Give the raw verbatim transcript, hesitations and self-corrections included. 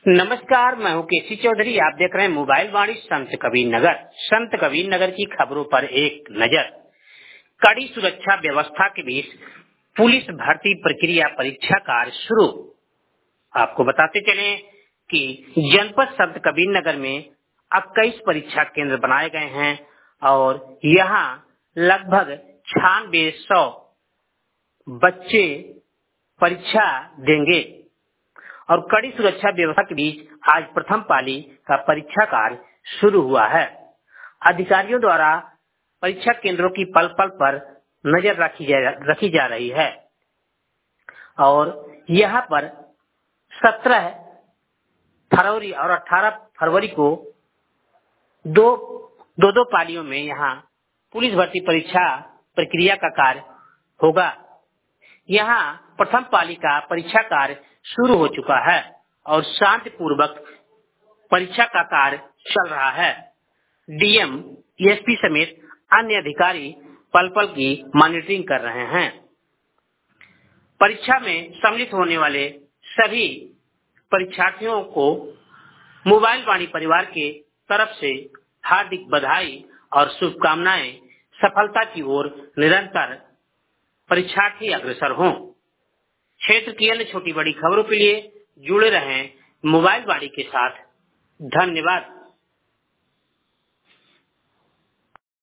नमस्कार, मैं हूं केसी चौधरी। आप देख रहे हैं मोबाइल वाणी संत कबीर नगर। संत कबीर नगर की खबरों पर एक नजर। कड़ी सुरक्षा व्यवस्था के बीच पुलिस भर्ती प्रक्रिया परीक्षा कार्य शुरू। आपको बताते चलें कि जनपद संत कबीर नगर में इक्कीस परीक्षा केंद्र बनाए गए हैं और यहाँ लगभग छियानवे सौ बच्चे परीक्षा देंगे और कड़ी सुरक्षा व्यवस्था के बीच आज प्रथम पाली का परीक्षा कार्य शुरू हुआ है। अधिकारियों द्वारा परीक्षा केंद्रों की पल पल पर नजर रखी जा रखी जा रही है और यहाँ पर सत्रह फरवरी और अठारह फरवरी को दो दो दो पालियों में यहाँ पुलिस भर्ती परीक्षा प्रक्रिया का कार्य होगा। यहाँ प्रथम पाली का परीक्षा कार्य शुरू हो चुका है और शांतिपूर्वक परीक्षा का कार्य चल रहा है। डीएम, एसपी समेत अन्य अधिकारी पल पल की मॉनिटरिंग कर रहे हैं। परीक्षा में सम्मिलित होने वाले सभी परीक्षार्थियों को मोबाइल वाणी परिवार के तरफ से हार्दिक बधाई और शुभकामनाएं। सफलता की ओर निरंतर परीक्षार्थी अग्रसर हों। क्षेत्र की अन्य छोटी बड़ी खबरों के लिए जुड़े रहें मोबाइल वाणी के साथ। धन्यवाद।